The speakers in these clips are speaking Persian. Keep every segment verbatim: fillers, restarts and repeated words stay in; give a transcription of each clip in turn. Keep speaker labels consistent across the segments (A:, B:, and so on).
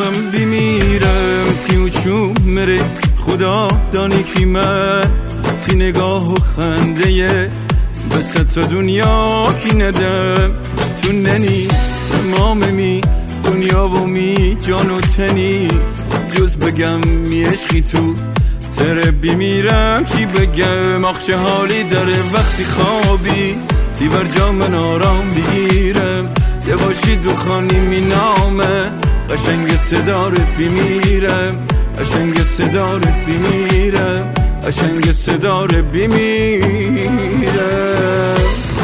A: من بمیرم تی و چوم مره خدا دانی کی من تی نگاه و خنده بس تا دنیا کی ندم تو ننی تمام می دنیا و می جان و تنی جز بگم می عشقی تو تره بمیرم چی بگم آخ چه حالی داره وقتی خوابی تی بر جا من آرام بگیرم یه باشی دخانی می نامه قشنگ صدارت بمیرم قشنگ صدارت بمیرم قشنگ صدارت بمیرم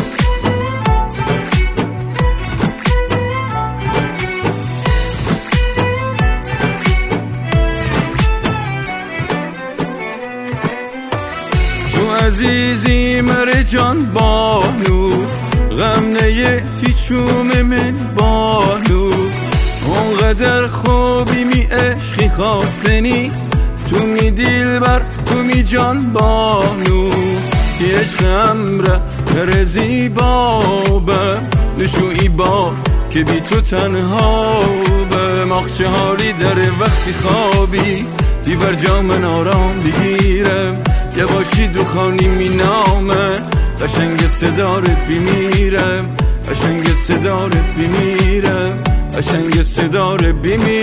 A: عزیزی مر جان بانو غم نیه تی چوم من بانو اونقدر خوبی می عشقی خواستنی تو می دیل بر تو می جان بانو تی عشقم را پرزی بابم نشوی بار که بی تو تنها بم آخ چه حالی داره وقتی خوابی تی بر جا من آرام بگیرم یه باشی دخانی می نامه قشنگ صدارت بمیرم قشنگ صدارت بمیرم قشنگ صدارت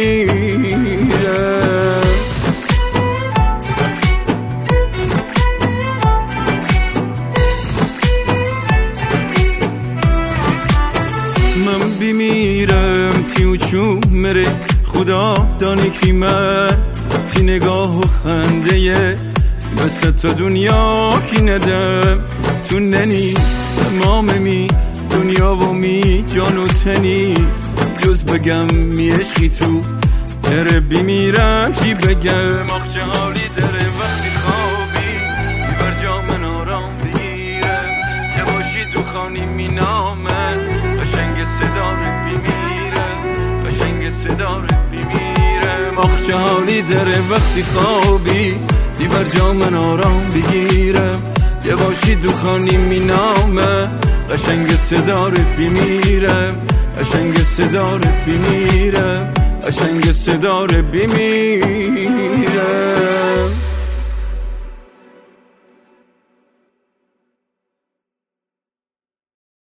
A: بمیرم من بمیرم تی و چوم مره خدا دانی کی من تی نگاه و خنده بس تا دنیا کی ندم تو ننی تمام می دنیا و می جان و تنی جز بگم می عشقی تو تره بمیرم چی بگم آخ چه حالی داره وقتی خوابی تی بر جا من آرام بگیرم یه باشی دخانی می نامه قشنگ صدارت بمیرم قشنگ صدارت بمیرم آخ چه حالی داره وقتی خوابی تی بر جا من آرام بگیرم یه باشی دخانی می نامه قشنگ صدارت بمیرم قشنگ صدارت بمیرم قشنگ صدارت بمیرم